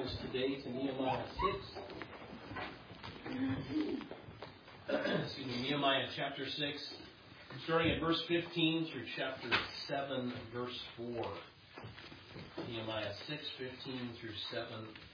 Bibles today to Nehemiah 6. Nehemiah chapter 6, starting at verse 15 through chapter 7, verse 4. Nehemiah 6, 15 through 7,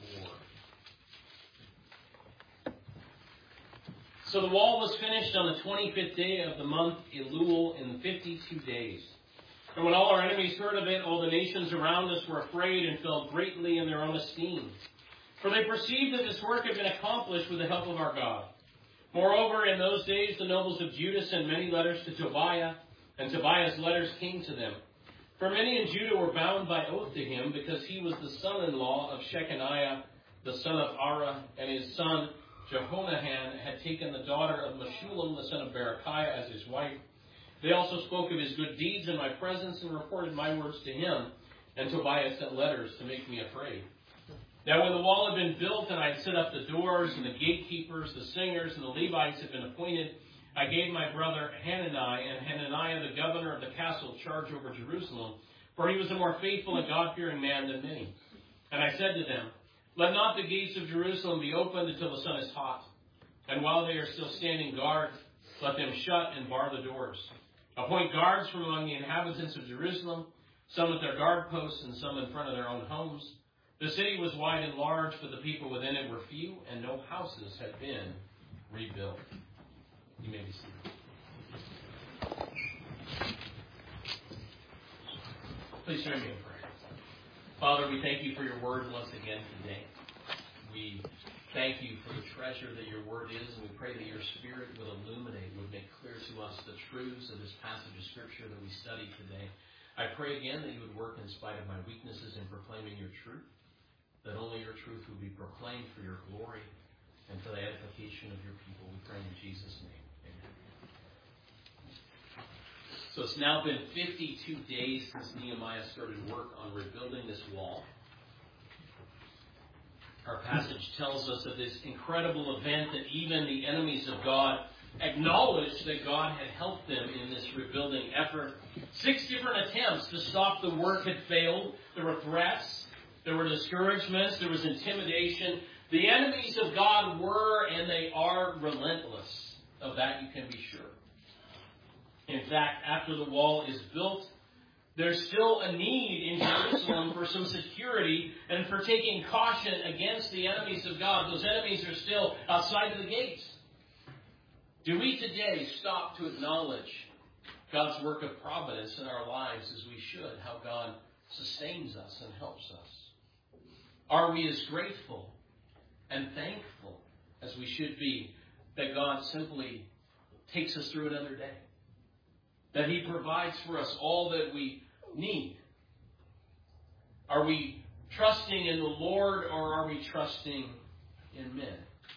4. So the wall was finished on the 25th day of the month Elul in 52 days. And when all our enemies heard of it, all the nations around us were afraid and fell greatly in their own esteem. For they perceived that this work had been accomplished with the help of our God. Moreover, in those days the nobles of Judah sent many letters to Tobiah, and Tobiah's letters came to them. For many in Judah were bound by oath to him, because he was the son-in-law of Shechaniah, the son of Ara, and his son Jehonahan had taken the daughter of Meshullam, the son of Berechiah, as his wife. They also spoke of his good deeds in my presence and reported my words to him, and Tobiah sent letters to make me afraid. Now when the wall had been built and I had set up the doors and the gatekeepers, the singers, and the Levites had been appointed, I gave my brother Hanani and Hananiah, the governor of the castle, charge over Jerusalem, for he was a more faithful and God-fearing man than many. And I said to them, let not the gates of Jerusalem be opened until the sun is hot, and while they are still standing guard, let them shut and bar the doors. Appoint guards from among the inhabitants of Jerusalem, some at their guard posts and some in front of their own homes. The city was wide and large, but the people within it were few, and no houses had been rebuilt. You may be seated. Please join me in prayer. Father, we thank you for your word once again today. We thank you for the treasure that your word is, and we pray that your Spirit would illuminate, would make clear to us the truths of this passage of Scripture that we study today. I pray again that you would work in spite of my weaknesses in proclaiming your truth, that only your truth would be proclaimed for your glory and for the edification of your people. We pray in Jesus' name. Amen. So it's now been 52 days since Nehemiah started work on rebuilding this wall. Our passage tells us of this incredible event that even the enemies of God acknowledged that God had helped them in this rebuilding effort. 6 different attempts to stop the work had failed. There were threats, there were discouragements, there was intimidation. The enemies of God were and they are relentless. Of that you can be sure. In fact, after the wall is built, there's still a need in Jerusalem for some security and for taking caution against the enemies of God. Those enemies are still outside of the gates. Do we today stop to acknowledge God's work of providence in our lives as we should, how God sustains us and helps us? Are we as grateful and thankful as we should be that God simply takes us through another day? That he provides for us all that we need? Are we trusting in the Lord, or are we trusting in men?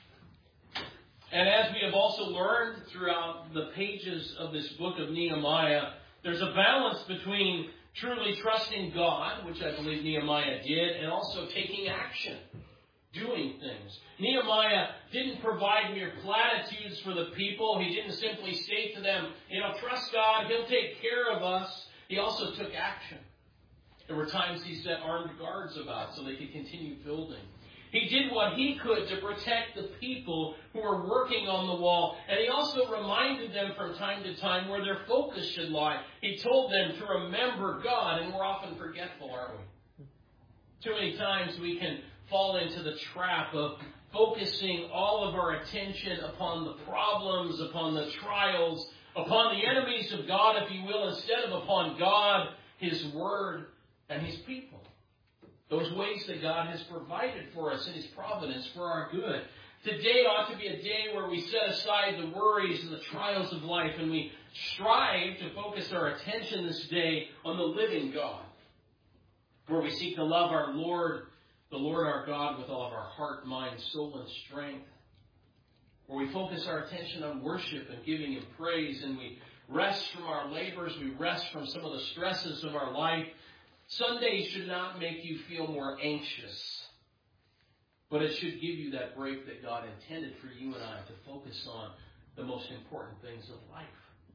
And as we have also learned throughout the pages of this book of Nehemiah, there's a balance between truly trusting God, which I believe Nehemiah did, and also taking action, doing things. Nehemiah didn't provide mere platitudes for the people. He didn't simply say to them, trust God, he'll take care of us. He also took action. There were times he set armed guards about so they could continue building. He did what he could to protect the people who were working on the wall. And he also reminded them from time to time where their focus should lie. He told them to remember God, and we're often forgetful, aren't we? Too many times we can fall into the trap of focusing all of our attention upon the problems, upon the trials, upon the enemies of God, if you will, instead of upon God, his word, and his people. Those ways that God has provided for us in his providence for our good. Today ought to be a day where we set aside the worries and the trials of life, and we strive to focus our attention this day on the living God, where we seek to love our Lord, the Lord our God, with all of our heart, mind, soul, and strength, where we focus our attention on worship and giving him praise, and we rest from our labors, we rest from some of the stresses of our life. Sundays should not make you feel more anxious, but it should give you that break that God intended for you and I to focus on the most important things of life.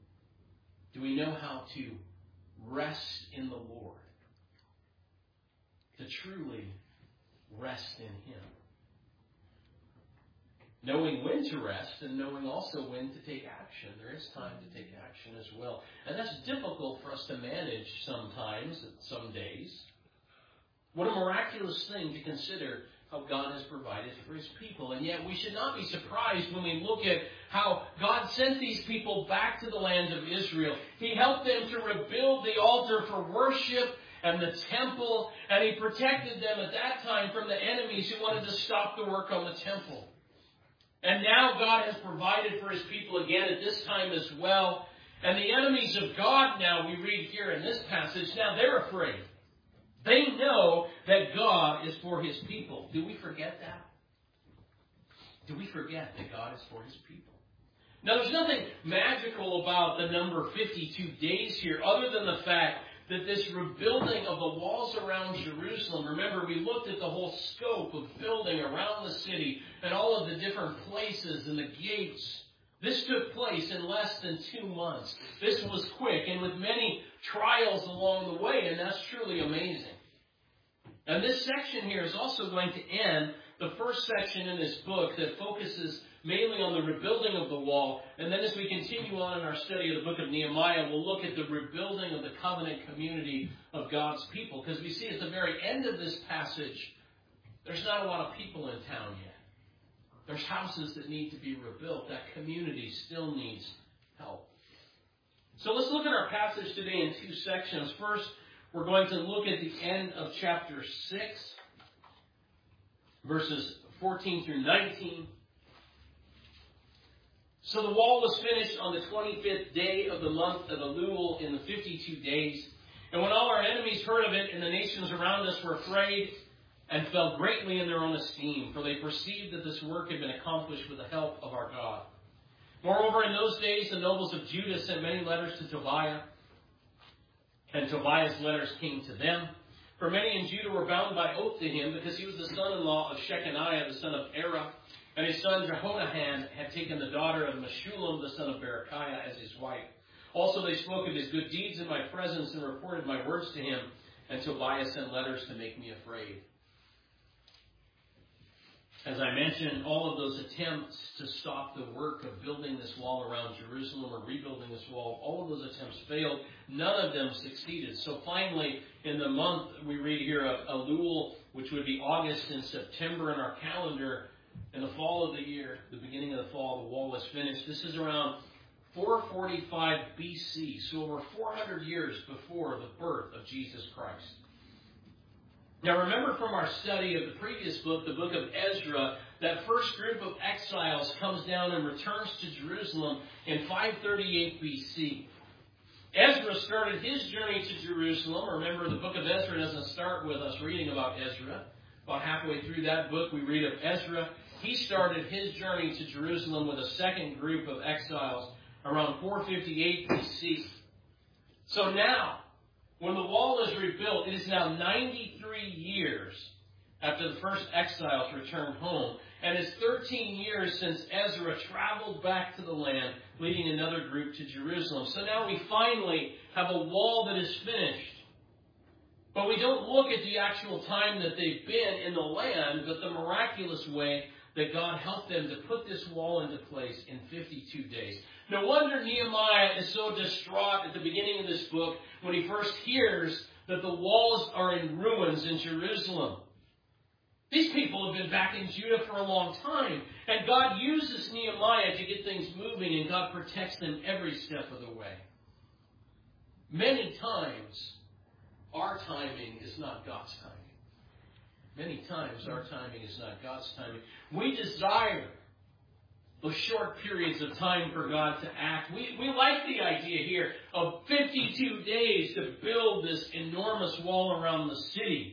Do we know how to rest in the Lord? To truly rest in Him. Knowing when to rest and knowing also when to take action. There is time to take action as well. And that's difficult for us to manage sometimes, some days. What a miraculous thing to consider how God has provided for His people. And yet we should not be surprised when we look at how God sent these people back to the land of Israel. He helped them to rebuild the altar for worship and the temple, and He protected them at that time from the enemies who wanted to stop the work on the temple. And now God has provided for His people again at this time as well. And the enemies of God now, we read here in this passage, now they're afraid. They know that God is for His people. Do we forget that? Do we forget that God is for His people? Now, there's nothing magical about the number 52 days here other than the fact that this rebuilding of the walls around Jerusalem, remember we looked at the whole scope of building around the city and all of the different places and the gates. This took place in less than 2 months. This was quick and with many trials along the way, and that's truly amazing. And this section here is also going to end the first section in this book that focuses mainly on the rebuilding of the wall. And then as we continue on in our study of the book of Nehemiah, we'll look at the rebuilding of the covenant community of God's people. Because we see at the very end of this passage, there's not a lot of people in town yet. There's houses that need to be rebuilt. That community still needs help. So let's look at our passage today in 2 sections. First, we're going to look at the end of chapter 6, verses 14 through 19. So the wall was finished on the 25th day of the month of Elul in the 52 days. And when all our enemies heard of it and the nations around us were afraid and fell greatly in their own esteem, for they perceived that this work had been accomplished with the help of our God. Moreover, in those days, the nobles of Judah sent many letters to Tobiah, and Tobiah's letters came to them. For many in Judah were bound by oath to him, because he was the son-in-law of Shechaniah, the son of Era, and his son Jehonahan had taken the daughter of Meshullam, the son of Berechiah, as his wife. Also they spoke of his good deeds in my presence and reported my words to him, and Tobiah sent letters to make me afraid. As I mentioned, all of those attempts to stop the work of building this wall around Jerusalem or rebuilding this wall, all of those attempts failed. None of them succeeded. So finally, in the month, we read here of Elul, which would be August and September in our calendar, in the fall of the year, the beginning of the fall, the wall was finished. This is around 445 BC, so over 400 years before the birth of Jesus Christ. Now remember from our study of the previous book, the book of Ezra, that first group of exiles comes down and returns to Jerusalem in 538 BC. Ezra started his journey to Jerusalem. Remember, the book of Ezra doesn't start with us reading about Ezra. About halfway through that book, we read of Ezra. He started his journey to Jerusalem with a second group of exiles around 458 BC. So now, when the wall is rebuilt, it is now 93 years after the first exiles returned home. And it's 13 years since Ezra traveled back to the land, leading another group to Jerusalem. So now we finally have a wall that is finished. But we don't look at the actual time that they've been in the land, but the miraculous way that God helped them to put this wall into place in 52 days. No wonder Nehemiah is so distraught at the beginning of this book when he first hears that the walls are in ruins in Jerusalem. These people have been back in Judah for a long time, and God uses Nehemiah to get things moving, and God protects them every step of the way. Many times, our timing is not God's timing. Many times, our timing is not God's timing. We desire those short periods of time for God to act. We like the idea here of 52 days to build this enormous wall around the city.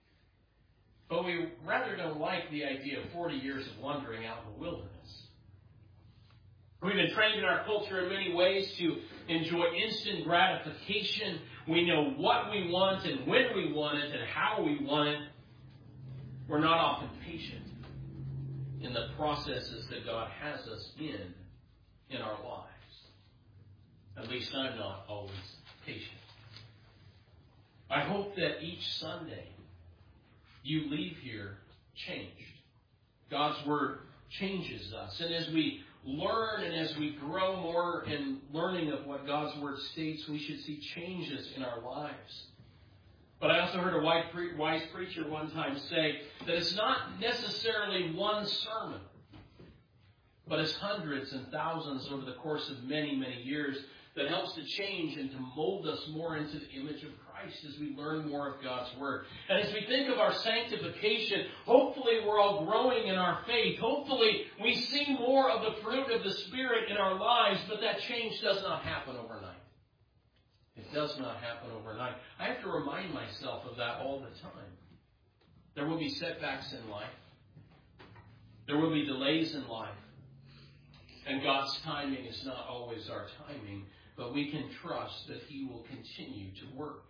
But we rather don't like the idea of 40 years of wandering out in the wilderness. We've been trained in our culture in many ways to enjoy instant gratification. We know what we want and when we want it and how we want it. We're not often patient in the processes that God has us in our lives. At least I'm not always patient. I hope that each Sunday you leave here changed. God's Word changes us. And as we learn and as we grow more in learning of what God's Word states, we should see changes in our lives. But I also heard a wise preacher one time say that it's not necessarily one sermon, but it's hundreds and thousands over the course of many, many years that helps to change and to mold us more into the image of Christ as we learn more of God's Word. And as we think of our sanctification, hopefully we're all growing in our faith. Hopefully we see more of the fruit of the Spirit in our lives, but that change does not happen overnight. It does not happen overnight. I have to remind myself of that all the time. There will be setbacks in life. There will be delays in life. And God's timing is not always our timing, but we can trust that He will continue to work.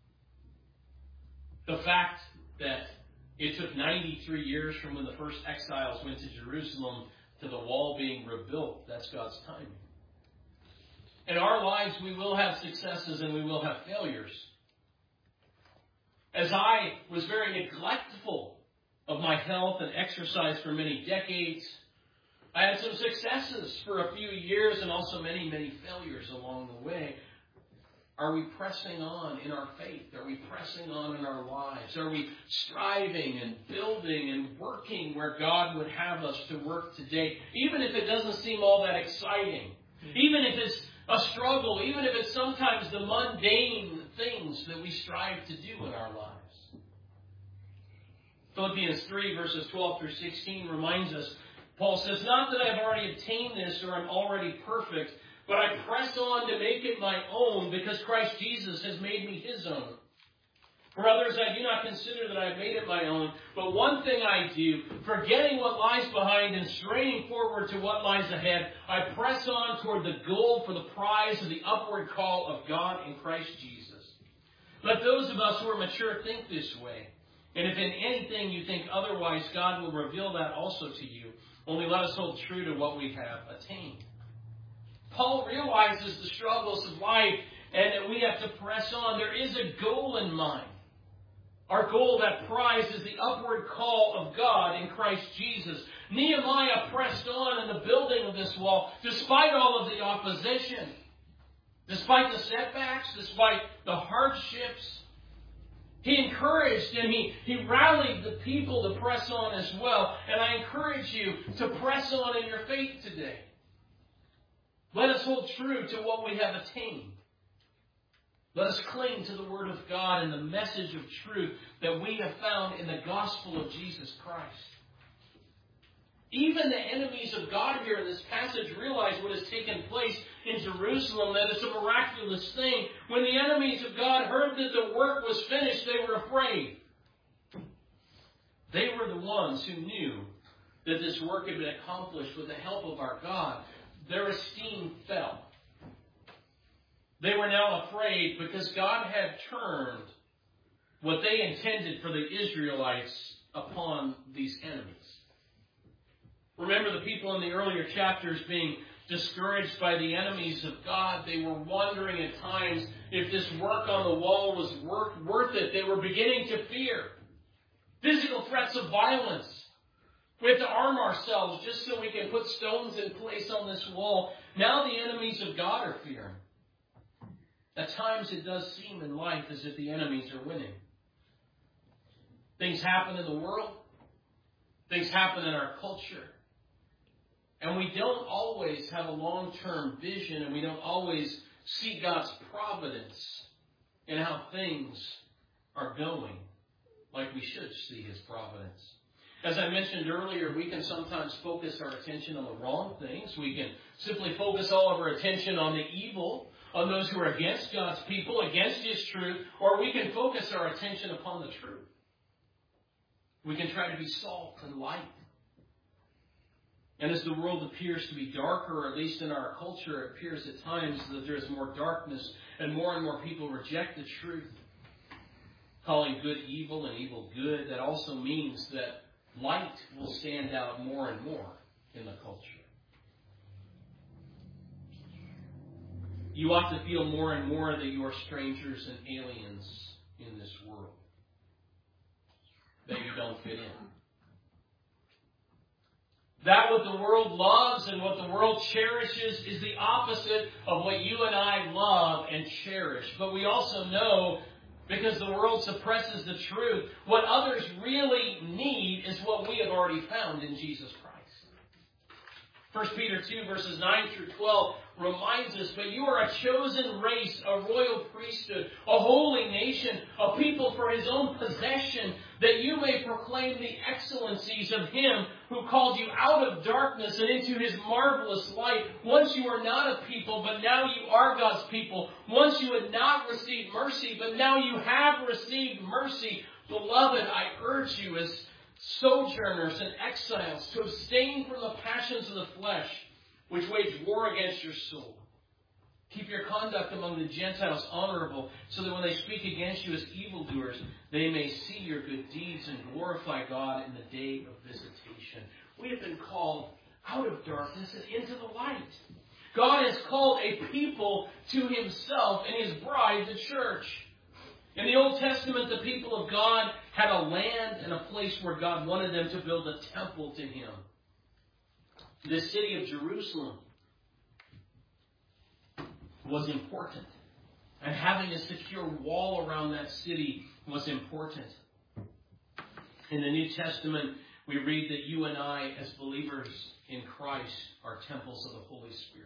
The fact that it took 93 years from when the first exiles went to Jerusalem to the wall being rebuilt, that's God's timing. In our lives, we will have successes and we will have failures. As I was very neglectful of my health and exercise for many decades, I had some successes for a few years and also many, many failures along the way. Are we pressing on in our faith? Are we pressing on in our lives? Are we striving and building and working where God would have us to work today? Even if it doesn't seem all that exciting. Even if it's a struggle. Even if it's sometimes the mundane things that we strive to do in our lives. Philippians 3 verses 12 through 16 reminds us, Paul says, not that I've already obtained this or I'm already perfect, but I press on to make it my own because Christ Jesus has made me His own. Brothers, I do not consider that I have made it my own, but one thing I do, forgetting what lies behind and straining forward to what lies ahead, I press on toward the goal for the prize of the upward call of God in Christ Jesus. Let those of us who are mature think this way. And if in anything you think otherwise, God will reveal that also to you. Only let us hold true to what we have attained. Paul realizes the struggles of life and that we have to press on. There is a goal in mind. Our goal, that prize, is the upward call of God in Christ Jesus. Nehemiah pressed on in the building of this wall despite all of the opposition, despite the setbacks, despite the hardships. He encouraged and he rallied the people to press on as well. And I encourage you to press on in your faith today. Let us hold true to what we have attained. Let us cling to the Word of God and the message of truth that we have found in the gospel of Jesus Christ. Even the enemies of God here in this passage realize what has taken place in Jerusalem, that it's a miraculous thing. When the enemies of God heard that the work was finished, they were afraid. They were the ones who knew that this work had been accomplished with the help of our God. Their esteem fell. They were now afraid because God had turned what they intended for the Israelites upon these enemies. Remember the people in the earlier chapters being discouraged by the enemies of God. They were wondering at times if this work on the wall was worth it. They were beginning to fear. Physical threats of violence. We have to arm ourselves just so we can put stones in place on this wall. Now the enemies of God are fearing. At times it does seem in life as if the enemies are winning. Things happen in the world. Things happen in our culture. And we don't always have a long-term vision, and we don't always see God's providence in how things are going like we should see His providence. As I mentioned earlier, we can sometimes focus our attention on the wrong things. We can simply focus all of our attention on the evil, on those who are against God's people, against His truth, or we can focus our attention upon the truth. We can try to be salt and light. And as the world appears to be darker, or at least in our culture, it appears at times that there is more darkness and more people reject the truth, calling good evil and evil good. That also means that light will stand out more and more in the culture. You ought to feel more and more that you are strangers and aliens in this world. that you don't fit in. That what the world loves and what the world cherishes is the opposite of what you and I love and cherish. But we also know, because the world suppresses the truth, what others really need is what we have already found in Jesus Christ. 1 Peter 2 verses 9 through 12 reminds us, but you are a chosen race, a royal priesthood, a holy nation, a people for his own possession, that you may proclaim the excellencies of him who called you out of darkness and into his marvelous light. Once you were not a people, but now you are God's people. Once you had not received mercy, but now you have received mercy. Beloved, I urge you as sojourners and exiles to abstain from the passions of the flesh, which wage war against your soul. Keep your conduct among the Gentiles honorable, so that when they speak against you as evildoers, they may see your good deeds and glorify God in the day of visitation. We have been called out of darkness and into the light. God has called a people to himself and his bride, the church. In the Old Testament, the people of God had a land and a place where God wanted them to build a temple to him. The city of Jerusalem was important. And having a secure wall around that city was important. In the New Testament, we read that you and I, as believers in Christ, are temples of the Holy Spirit.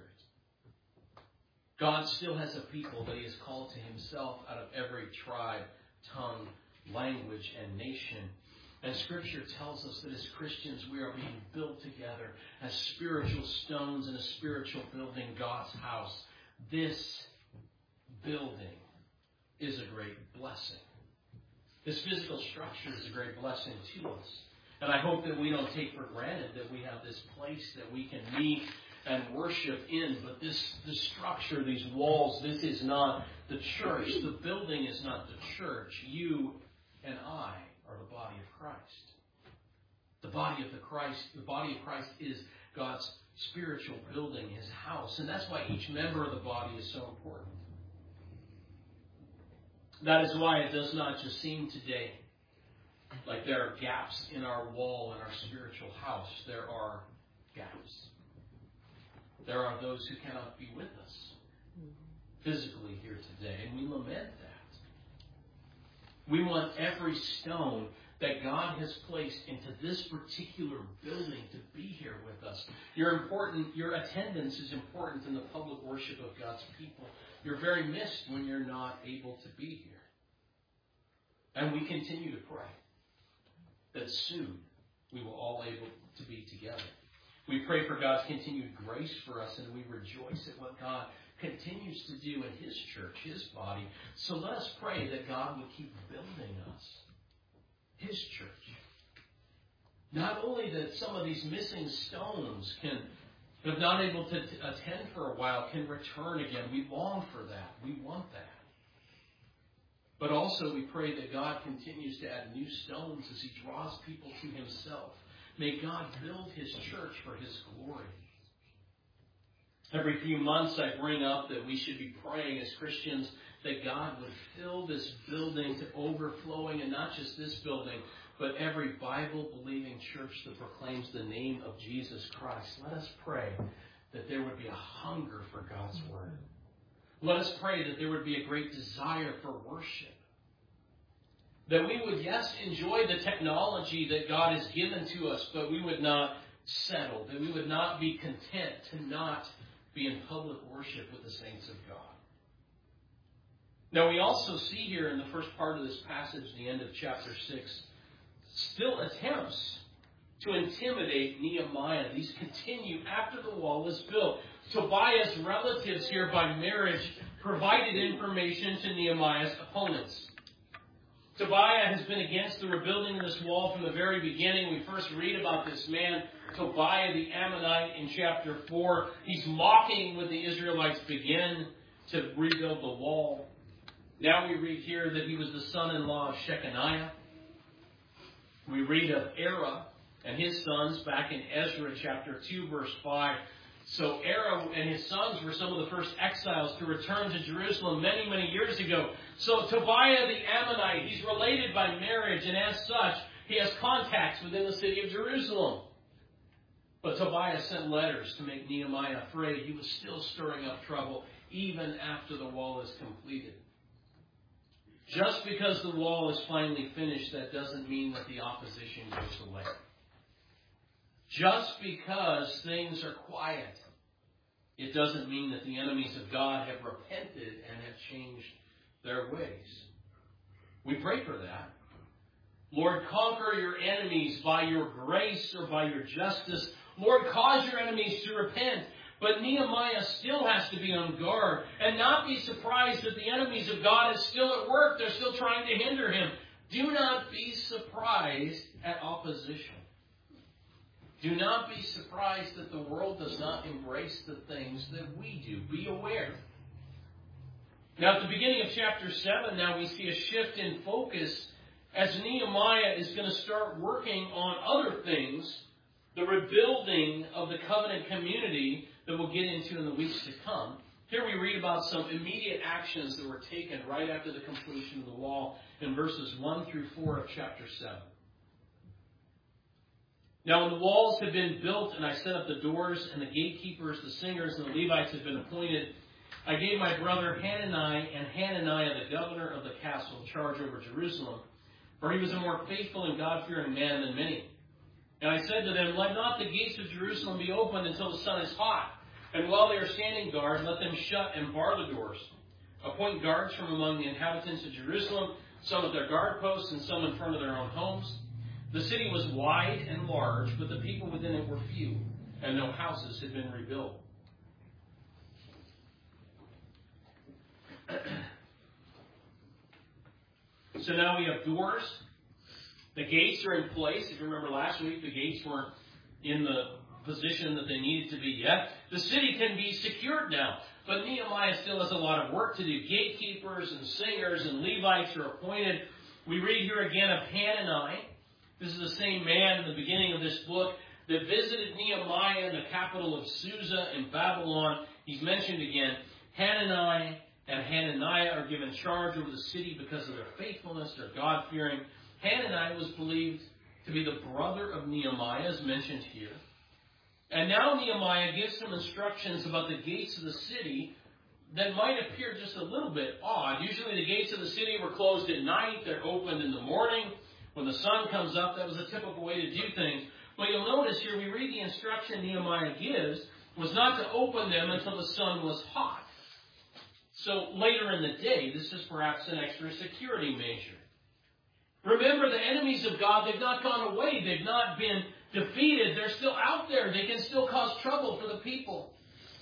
God still has a people that he has called to himself out of every tribe, tongue, language, and nation. And Scripture tells us that as Christians we are being built together as spiritual stones in a spiritual building, God's house. This building is a great blessing. This physical structure is a great blessing to us. And I hope that we don't take for granted that we have this place that we can meet and worship in. But this structure, these walls, this is not the church. The building is not the church. You and I are the body of Christ. The body of Christ is God's spiritual building, his house. And that's why each member of the body is so important. That is why it does not just seem today like there are gaps in our wall in our spiritual house. There are gaps. There are those who cannot be with us physically here today, and we lament that. We want every stone that God has placed into this particular building to be here with us. Your attendance is important in the public worship of God's people. You're very missed when you're not able to be here. And we continue to pray that soon we will all able to be together. We pray for God's continued grace for us, and we rejoice at what God continues to do in his church, his body. So let us pray that God would keep building us, his church. Not only that some of these missing stones that have not able to attend for a while can return again. We long for that. We want that. But also we pray that God continues to add new stones as he draws people to himself. May God build his church for his glory. Every few months I bring up that we should be praying as Christians that God would fill this building to overflowing, and not just this building, but every Bible-believing church that proclaims the name of Jesus Christ. Let us pray that there would be a hunger for God's word. Let us pray that there would be a great desire for worship. That we would, yes, enjoy the technology that God has given to us, but we would not settle. That we would not be content to not be in public worship with the saints of God. Now we also see here in the first part of this passage, the end of chapter 6, still attempts to intimidate Nehemiah. These continue after the wall is built. Tobiah's relatives here by marriage provided information to Nehemiah's opponents. Tobiah has been against the rebuilding of this wall from the very beginning. We first read about this man, Tobiah the Ammonite, in chapter 4. He's mocking when the Israelites begin to rebuild the wall. Now we read here that he was the son-in-law of Shechaniah. We read of Era and his sons back in Ezra chapter 2, verse 5. So Era and his sons were some of the first exiles to return to Jerusalem many, many years ago. So Tobiah the Ammonite, he's related by marriage, and as such, He has contacts within the city of Jerusalem. But Tobiah sent letters to make Nehemiah afraid. He was still stirring up trouble even after the wall is completed. Just because the wall is finally finished, that doesn't mean that the opposition goes away. Just because things are quiet, it doesn't mean that the enemies of God have repented and have changed their ways. We pray for that. Lord, conquer your enemies by your grace or by your justice. Lord, cause your enemies to repent. But Nehemiah still has to be on guard and not be surprised that the enemies of God is still at work. They're still trying to hinder him. Do not be surprised at opposition. Do not be surprised that the world does not embrace the things that we do. Be aware. Now, at the beginning of chapter 7, now we see a shift in focus as Nehemiah is going to start working on other things, the rebuilding of the covenant community that we'll get into in the weeks to come. Here we read about some immediate actions that were taken right after the completion of the wall in verses 1 through 4 of chapter 7. Now, when the walls had been built and I set up the doors and the gatekeepers, the singers, and the Levites had been appointed, I gave my brother Hanani and Hananiah, the governor of the castle, charge over Jerusalem, for he was a more faithful and God-fearing man than many. And I said to them, let not the gates of Jerusalem be opened until the sun is hot. And while they are standing guard, let them shut and bar the doors. Appoint guards from among the inhabitants of Jerusalem, some at their guard posts and some in front of their own homes. The city was wide and large, but the people within it were few, and no houses had been rebuilt. So now we have doors. The gates are in place. If you remember last week, the gates weren't in the position that they needed to be yet. The city can be secured now. But Nehemiah still has a lot of work to do. Gatekeepers and singers and Levites are appointed. We read here again of Hanani. This is the same man in the beginning of this book that visited Nehemiah in the capital of Susa in Babylon. He's mentioned again. Hanani and Hananiah are given charge over the city because of their faithfulness, their God-fearing. Hanani was believed to be the brother of Nehemiah, as mentioned here. And now Nehemiah gives some instructions about the gates of the city that might appear just a little bit odd. Usually the gates of the city were closed at night. They're opened in the morning. When the sun comes up, that was a typical way to do things. But you'll notice here, we read the instruction Nehemiah gives was not to open them until the sun was hot. So later in the day, this is perhaps an extra security measure. Remember, the enemies of God, they've not gone away. They've not been defeated. They're still out there. They can still cause trouble for the people.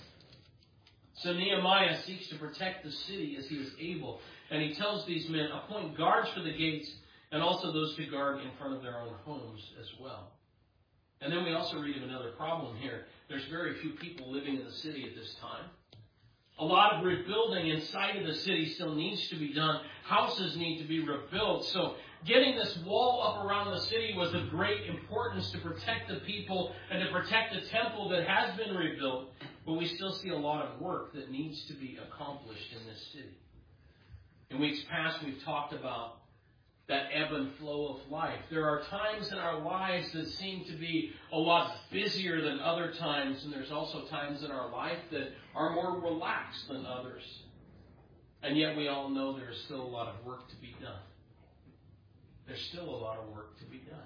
So Nehemiah seeks to protect the city as he is able. And he tells these men, appoint guards for the gates and also those to guard in front of their own homes as well. And then we also read of another problem here. There's very few people living in the city at this time. A lot of rebuilding inside of the city still needs to be done. Houses need to be rebuilt. So getting this wall up around the city was of great importance to protect the people and to protect the temple that has been rebuilt. But we still see a lot of work that needs to be accomplished in this city. In weeks past, we've talked about that ebb and flow of life. There are times in our lives that seem to be a lot busier than other times, and there's also times in our life that are more relaxed than others. And yet we all know there is still a lot of work to be done. There's still a lot of work to be done.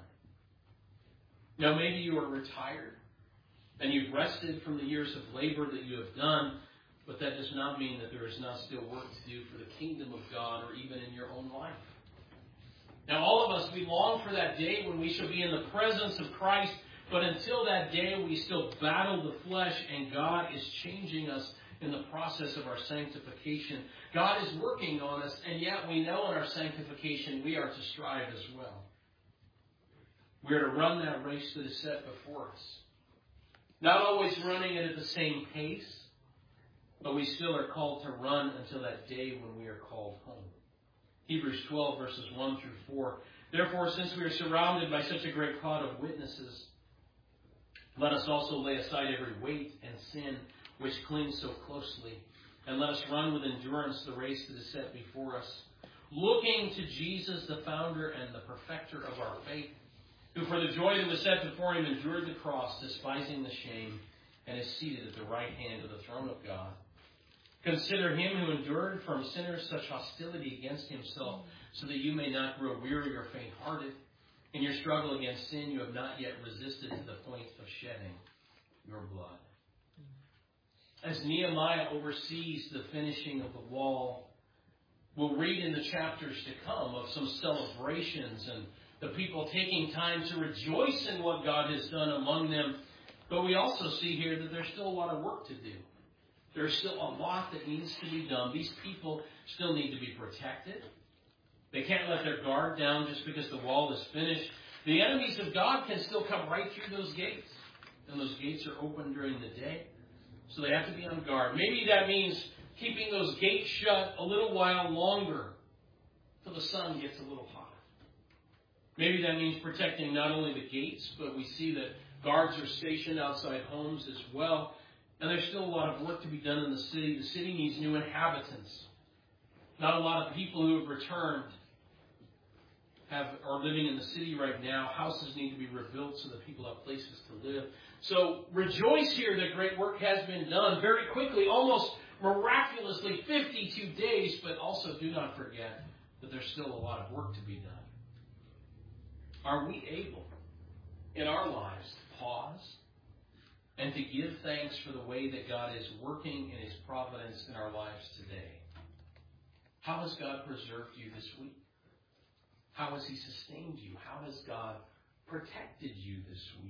Now maybe you are retired and you've rested from the years of labor that you have done, but that does not mean that there is not still work to do for the kingdom of God or even in your own life. Now, all of us, we long for that day when we shall be in the presence of Christ, but until that day, we still battle the flesh, and God is changing us in the process of our sanctification. God is working on us, and yet we know in our sanctification we are to strive as well. We are to run that race that is set before us. Not always running it at the same pace, but we still are called to run until that day when we are called home. Hebrews 12, verses 1 through 4. Therefore, since we are surrounded by such a great cloud of witnesses, let us also lay aside every weight and sin which clings so closely, and let us run with endurance the race that is set before us, looking to Jesus, the founder and the perfecter of our faith, who for the joy that was set before him endured the cross, despising the shame, and is seated at the right hand of the throne of God. Consider him who endured from sinners such hostility against himself, so that you may not grow weary or faint-hearted. In your struggle against sin, you have not yet resisted to the point of shedding your blood. As Nehemiah oversees the finishing of the wall, we'll read in the chapters to come of some celebrations and the people taking time to rejoice in what God has done among them. But we also see here that there's still a lot of work to do. There's still a lot that needs to be done. These people still need to be protected. They can't let their guard down just because the wall is finished. The enemies of God can still come right through those gates. And those gates are open during the day. So they have to be on guard. Maybe that means keeping those gates shut a little while longer till the sun gets a little hotter. Maybe that means protecting not only the gates, but we see that guards are stationed outside homes as well. And there's still a lot of work to be done in the city. The city needs new inhabitants. Not a lot of people who have returned are living in the city right now. Houses need to be rebuilt so that people have places to live. So rejoice here that great work has been done very quickly, almost miraculously, 52 days. But also do not forget that there's still a lot of work to be done. Are we able in our lives to pause and to give thanks for the way that God is working in his providence in our lives today? How has God preserved you this week? How has he sustained you? How has God protected you this week?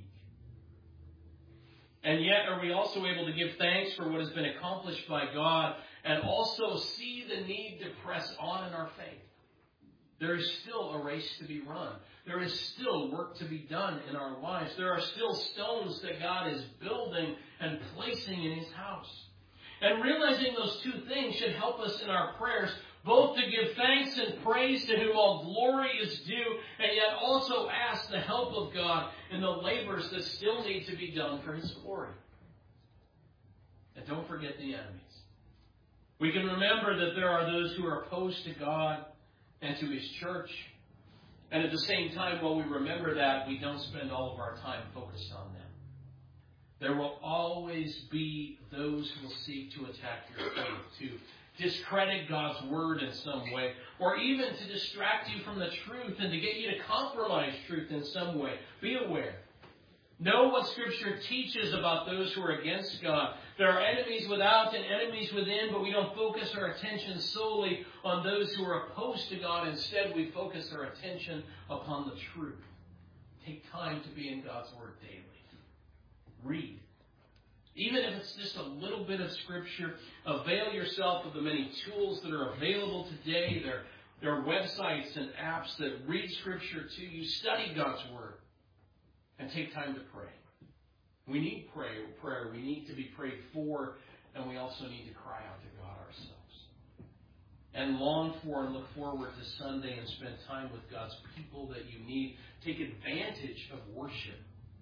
And yet, are we also able to give thanks for what has been accomplished by God and also see the need to press on in our faith? There is still a race to be run. There is still work to be done in our lives. There are still stones that God is building and placing in his house. And realizing those two things should help us in our prayers, both to give thanks and praise to whom all glory is due, and yet also ask the help of God in the labors that still need to be done for his glory. And don't forget the enemies. We can remember that there are those who are opposed to God and to his church. And at the same time, while we remember that, we don't spend all of our time focused on them. There will always be those who will seek to attack your faith, to discredit God's word in some way, or even to distract you from the truth and to get you to compromise truth in some way. Be aware. Know what Scripture teaches about those who are against God. There are enemies without and enemies within, but we don't focus our attention solely on those who are opposed to God. Instead, we focus our attention upon the truth. Take time to be in God's Word daily. Read. Even if it's just a little bit of Scripture, avail yourself of the many tools that are available today. There are websites and apps that read Scripture to you. Study God's Word. And take time to pray. We need prayer. We need to be prayed for, and we also need to cry out to God ourselves. And long for and look forward to Sunday and spend time with God's people that you need. Take advantage of worship.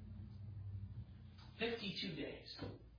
52 days.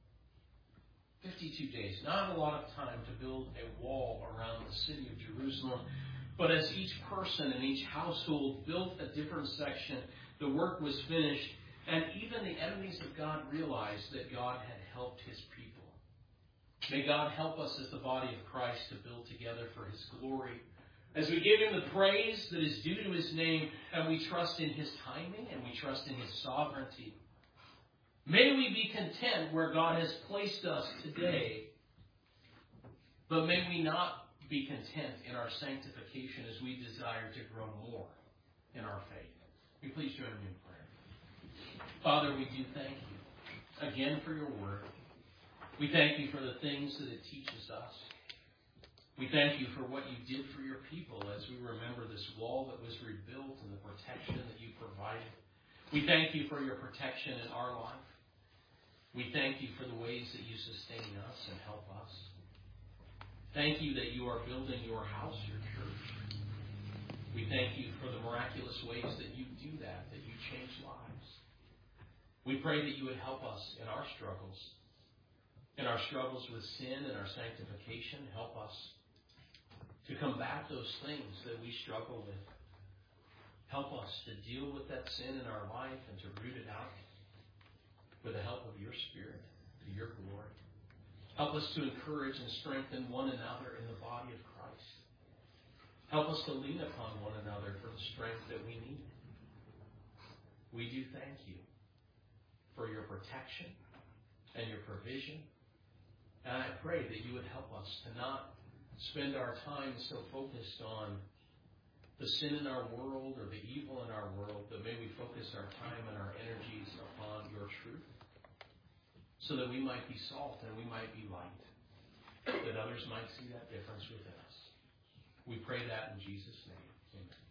52 days. Not a lot of time to build a wall around the city of Jerusalem. But as each person and each household built a different section, the work was finished, and even the enemies of God realized that God had helped his people. May God help us as the body of Christ to build together for his glory. As we give him the praise that is due to his name, and we trust in his timing, and we trust in his sovereignty. May we be content where God has placed us today, but may we not be content in our sanctification as we desire to grow more in our faith. Will you please join me in prayer? Father, we do thank you again for your word. We thank you for the things that it teaches us. We thank you for what you did for your people as we remember this wall that was rebuilt and the protection that you provided. We thank you for your protection in our life. We thank you for the ways that you sustain us and help us. Thank you that you are building your house, your church. We thank you for the miraculous ways that you do that you change lives. We pray that you would help us in our struggles with sin and our sanctification. Help us to combat those things that we struggle with. Help us to deal with that sin in our life and to root it out with the help of your Spirit, to your glory. Help us to encourage and strengthen one another in the body of Christ. Help us to lean upon one another for the strength that we need. We do thank you for your protection and your provision. And I pray that you would help us to not spend our time so focused on the sin in our world or the evil in our world, but may we focus our time and our energies upon your truth so that we might be salt and we might be light, that others might see that difference within us. We pray that in Jesus' name. Amen.